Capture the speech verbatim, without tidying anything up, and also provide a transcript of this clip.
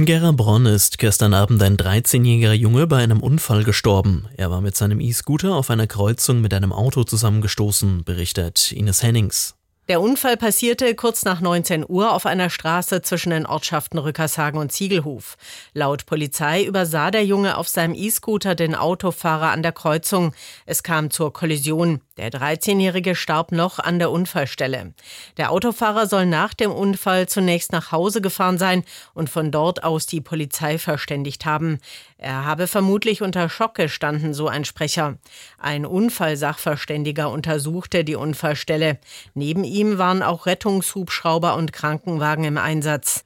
In Gerabronn ist gestern Abend ein dreizehnjähriger Junge bei einem Unfall gestorben. Er war mit seinem E-Scooter auf einer Kreuzung mit einem Auto zusammengestoßen, berichtet Ines Hennings. Der Unfall passierte kurz nach neunzehn Uhr auf einer Straße zwischen den Ortschaften Rückershagen und Ziegelhof. Laut Polizei übersah der Junge auf seinem E-Scooter den Autofahrer an der Kreuzung. Es kam zur Kollision. Der dreizehnjährige starb noch an der Unfallstelle. Der Autofahrer soll nach dem Unfall zunächst nach Hause gefahren sein und von dort aus die Polizei verständigt haben. Er habe vermutlich unter Schock gestanden, so ein Sprecher. Ein Unfallsachverständiger untersuchte die Unfallstelle. Neben ihm waren auch Rettungshubschrauber und Krankenwagen im Einsatz.